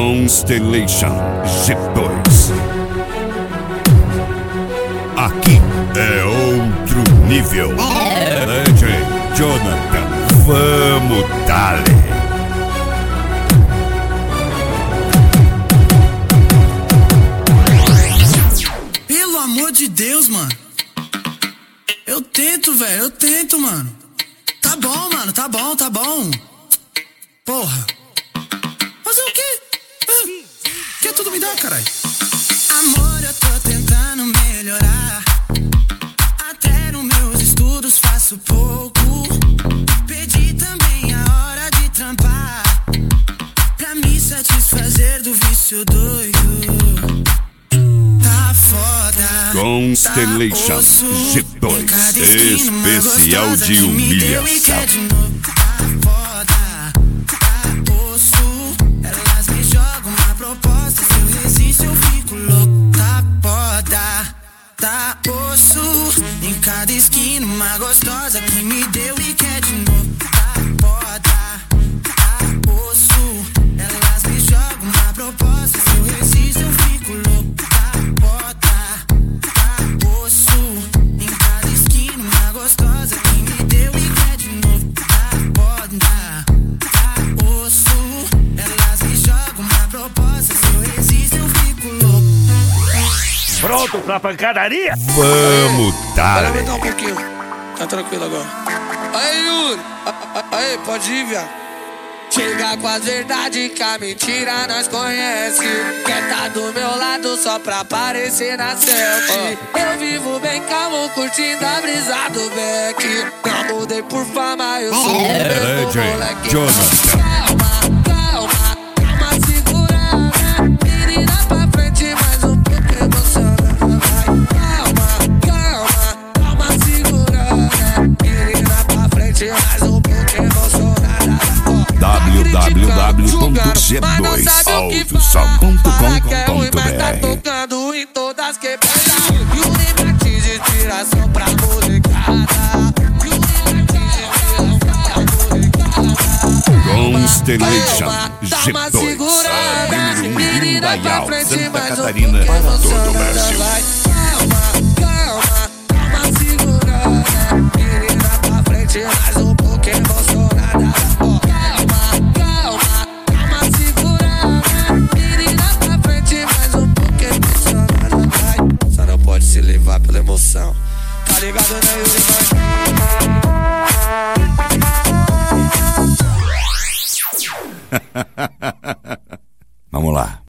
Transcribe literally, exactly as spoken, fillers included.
Constellation G dois. Aqui é outro nível. Legend Jonathan, vamos dale. Pelo amor de Deus, mano. Eu tento, velho, eu tento, mano. Tá bom, mano, tá bom, tá bom. Porra. Fazer o quê? É. Quer tudo me dar, caralho? Amor, eu tô tentando melhorar. Até nos meus estudos faço pouco. Pedi também a hora de trampar, pra me satisfazer do vício doido. Tá foda. Constellation G dois, especial de humilhação. Tá osso, em cada esquina uma gostosa que me deu e quer de novo. Tá foda, tá osso, elas me jogam uma proposta, se eu resisto eu fico louco. Tá foda, tá osso, em cada esquina uma gostosa que me deu e quer de novo. Tá foda, tá osso, elas me jogam uma proposta, se eu resisto eu fico louco. Pronto pra pancadaria? Vamos dar. Vai aumentar um pouquinho. Tá tranquilo agora. Aí, Yuri. Aí, pode ir, viado. Chega com as verdades que a mentira nós conhece. Quer tá do meu lado só pra aparecer na selfie. Eu vivo bem calmo, curtindo a brisa do Beck. Não mudei por fama, eu sou o mesmo moleque. Jonathan. Calma, calma, calma, segura, né? Menina pra frente, mais um pouco emocionada. Mais um pouco emocionada. w w w ponto g dois autosom ponto com ponto b Tá r. tocando em todas quebradas. E o Martins de inspiração pra molecada. E o Martins de inspiração pra molecada. Constellation G dois, a número um em Indaial, Santa Catarina, para todo o Brasil. Calma, calma, calma, segurando. Menina pra frente, mais um pouco emocionada. Calma, calma, calma, segurando. Menina pra frente, mais um pouco emocionada. Só não pode se levar pela emoção. Tá ligado, né, Yuri?